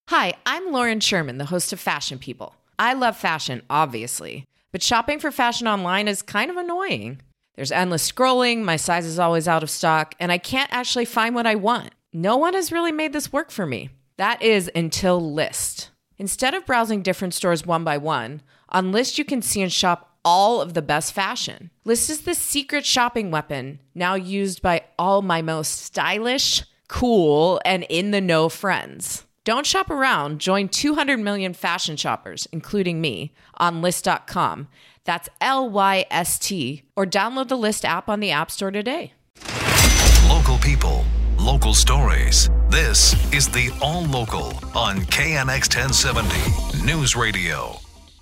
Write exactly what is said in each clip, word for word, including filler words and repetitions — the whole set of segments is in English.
Hi, I'm Lauren Sherman, the host of Fashion People. I love fashion, obviously, but shopping for fashion online is kind of annoying. There's endless scrolling, my size is always out of stock, and I can't actually find what I want. No one has really made this work for me. That is until Lyst. Instead of browsing different stores one by one, on Lyst you can see and shop all of the best fashion. Lyst is the secret shopping weapon, now used by all my most stylish, cool, and in-the-know friends. Don't shop around. Join two hundred million fashion shoppers, including me, on Lyst dot com. That's L Y S T. Or download the Lyst app on the App Store today. Local people, local stories. This is the All Local on K N X ten seventy News Radio.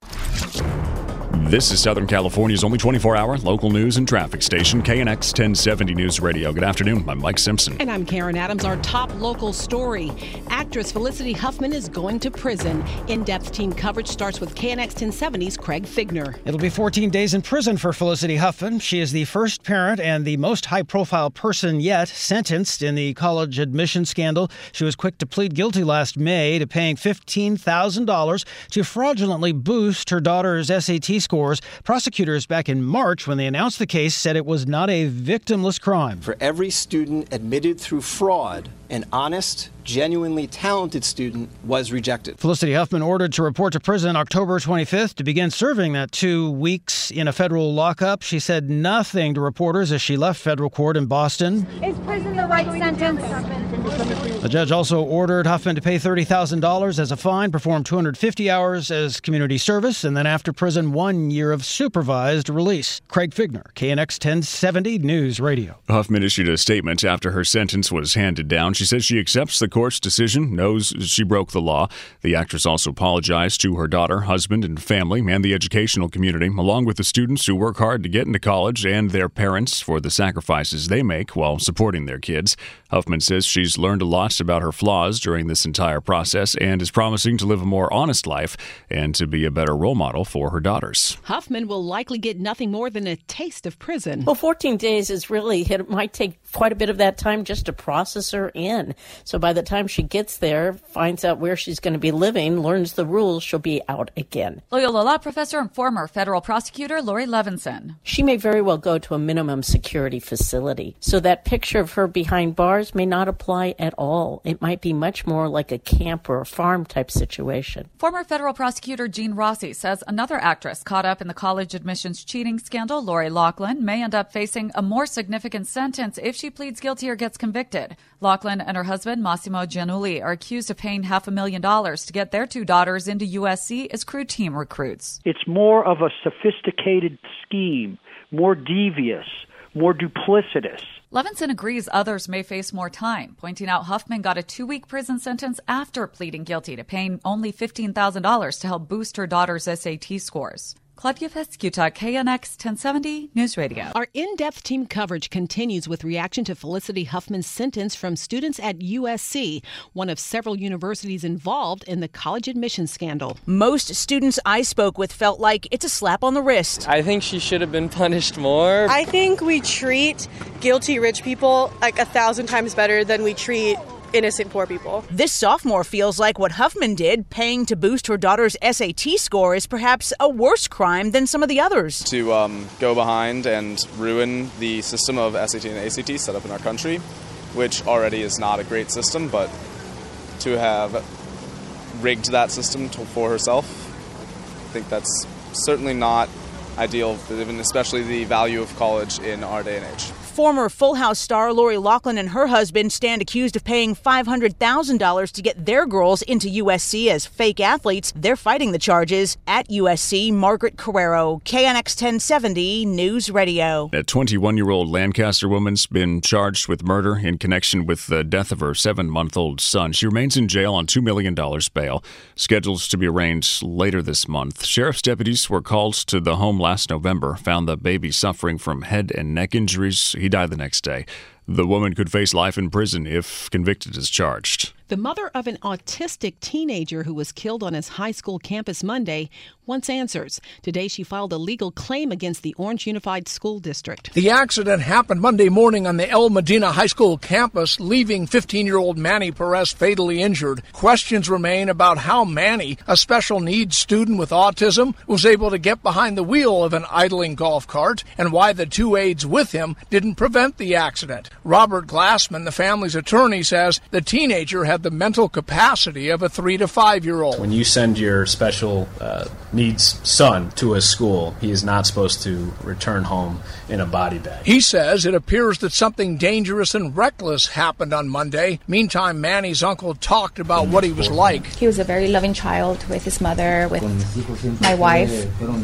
This is Southern California's only twenty-four hour local news and traffic station, K N X ten seventy News Radio. Good afternoon. I'm Mike Simpson. And I'm Karen Adams. Our top local story. Actress Felicity Huffman is going to prison. In-depth team coverage starts with K N X ten seventy's Craig Figner. It'll be fourteen days in prison for Felicity Huffman. She is the first parent and the most high-profile person yet sentenced in the college admission scandal. She was quick to plead guilty last May to paying fifteen thousand dollars to fraudulently boost her daughter's S A T score. Prosecutors back in March, when they announced the case, said it was not a victimless crime. For every student admitted through fraud, an honest, genuinely talented student was rejected. Felicity Huffman ordered to report to prison October twenty-fifth to begin serving that two weeks in a federal lockup. She said nothing to reporters as she left federal court in Boston. Is prison the right sentence? The judge also ordered Huffman to pay thirty thousand dollars as a fine, perform two hundred fifty hours as community service, and then after prison, one year of supervised release. Craig Figner, K N X ten seventy News Radio. Huffman issued a statement after her sentence was handed down. She says she accepts the court's decision, knows she broke the law. The actress also apologized to her daughter, husband, and family, and the educational community, along with the students who work hard to get into college and their parents for the sacrifices they make while supporting their kids. Huffman says she's learned a lot about her flaws during this entire process and is promising to live a more honest life and to be a better role model for her daughters. Huffman will likely get nothing more than a taste of prison. Well, fourteen days is really, it might take quite a bit of that time just to process her in. So by the time she gets there, finds out where she's going to be living, learns the rules, she'll be out again. Loyola Law professor and former federal prosecutor Lori Levinson. She may very well go to a minimum security facility. So that picture of her behind bars may not apply at all. It might be much more like a camp or a farm type situation. Former federal prosecutor Gene Rossi says another actress caught up in the college admissions cheating scandal, Lori Loughlin, may end up facing a more significant sentence if she pleads guilty or gets convicted. Loughlin and her husband, Massimo Giannulli, are accused of paying half a million dollars to get their two daughters into U S C as crew team recruits. It's more of a sophisticated scheme, more devious, more duplicitous. Levinson agrees others may face more time, pointing out Huffman got a two-week prison sentence after pleading guilty to paying only fifteen thousand dollars to help boost her daughter's S A T scores. Claudia Fescuta, K N X ten seventy News Radio. Our in-depth team coverage continues with reaction to Felicity Huffman's sentence from students at U S C, one of several universities involved in the college admissions scandal. Most students I spoke with felt like it's a slap on the wrist. I think she should have been punished more. I think we treat guilty rich people like a thousand times better than we treat innocent poor people. This sophomore feels like what Huffman did, paying to boost her daughter's S A T score, is perhaps a worse crime than some of the others. To um, go behind and ruin the system of S A T and A C T set up in our country, which already is not a great system, but to have rigged that system to, for herself, I think that's certainly not ideal, given especially the value of college in our day and age. Former Full House star Lori Loughlin and her husband stand accused of paying five hundred thousand dollars to get their girls into U S C as fake athletes. They're fighting the charges. At U S C, Margaret Carrero, K N X ten seventy News Radio. A twenty-one-year-old Lancaster woman's been charged with murder in connection with the death of her seven-month-old son. She remains in jail on two million dollars bail, scheduled to be arraigned later this month. Sheriff's deputies were called to the home last November, found the baby suffering from head and neck injuries. He died the next day. The woman could face life in prison if convicted as charged. The mother of an autistic teenager who was killed on his high school campus Monday wants answers. Today, she filed a legal claim against the Orange Unified School District. The accident happened Monday morning on the El Medina High School campus, leaving fifteen-year-old Manny Perez fatally injured. Questions remain about how Manny, a special needs student with autism, was able to get behind the wheel of an idling golf cart and why the two aides with him didn't prevent the accident. Robert Glassman, the family's attorney, says the teenager had the mental capacity of a three to five-year-old. When you send your special uh, needs son to a school, he is not supposed to return home in a body bag. He says it appears that something dangerous and reckless happened on Monday. Meantime, Manny's uncle talked about what he was like. He was a very loving child with his mother, with my wife,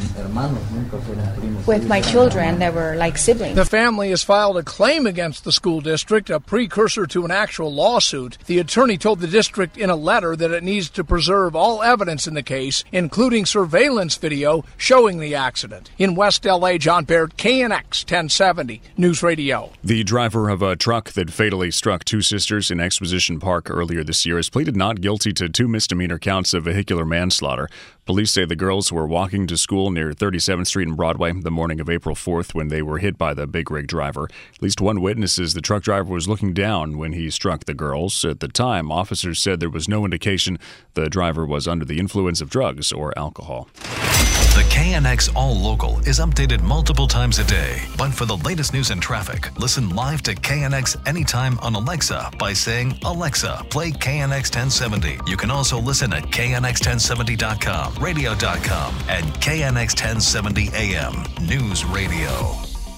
with my children that were like siblings. The family has filed a claim against the school district, a precursor to an actual lawsuit. The attorney told the district in a letter that it needs to preserve all evidence in the case, including surveillance video showing the accident. In West L A, John Baird, K N X ten seventy News Radio. The driver of a truck that fatally struck two sisters in Exposition Park earlier this year has pleaded not guilty to two misdemeanor counts of vehicular manslaughter. Police say the girls were walking to school near thirty-seventh Street and Broadway the morning of April fourth when they were hit by the big rig driver. At least one witness says the truck driver was looking down when he struck the girls. At the time, officers said there was no indication the driver was under the influence of drugs or alcohol. The K N X All Local is updated multiple times a day. But for the latest news and traffic, listen live to K N X anytime on Alexa by saying, Alexa, play K N X ten seventy. You can also listen at K N X ten seventy dot com, radio dot com, and K N X ten seventy A M News Radio.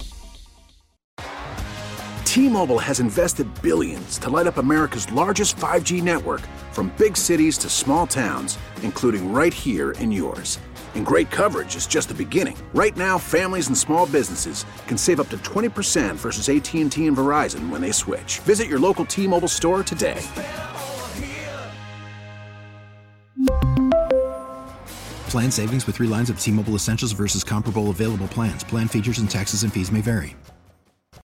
T-Mobile has invested billions to light up America's largest five G network, from big cities to small towns, including right here in yours. And great coverage is just the beginning. Right now, families and small businesses can save up to twenty percent versus A T and T and Verizon when they switch. Visit your local T-Mobile store today. Plan savings with three lines of T-Mobile Essentials versus comparable available plans. Plan features and taxes and fees may vary.